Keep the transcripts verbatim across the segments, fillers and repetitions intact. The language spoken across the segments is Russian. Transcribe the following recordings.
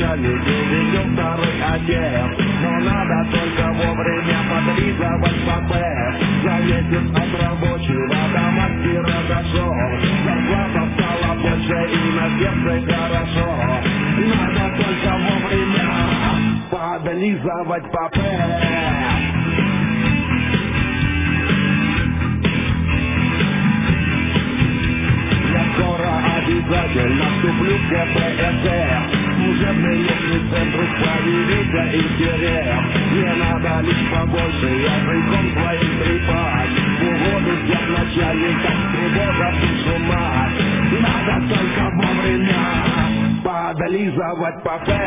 начальник и ведет второй отец. Но надо только вовремя подлизывать папе. За месяц от рабочего до мастера дошел. Зарплата стала больше и на сердце хорошо. Надо только вовремя подлизывать папе. Обязательно вступлю в КПСС. Служебный летний центр, проявите интерес. Не надо лишь побольше языком своим трепать. Угоду всех начальников тревога душу мать. Надо только вовремя подлизывать папе.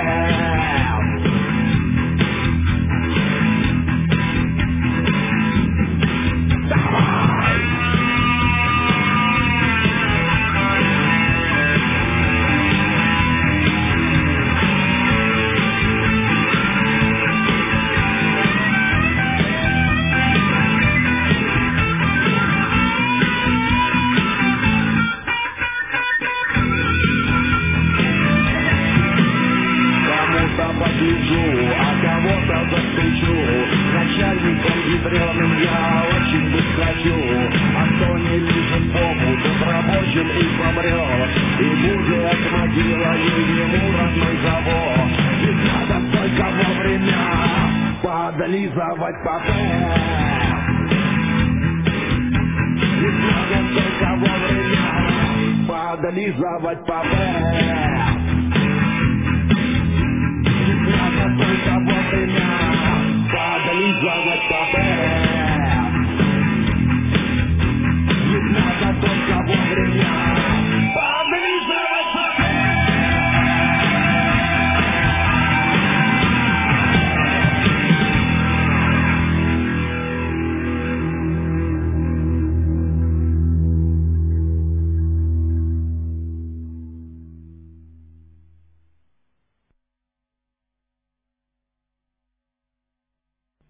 А кого-то застучу. Начальником ядреным я очень бы хочу. А кто не лежит попу, тот рабочим и помрет. И будет могилою ему родной завод. Ведь надо только вовремя подлизывать папе. Ведь надо только вовремя подлизывать папе.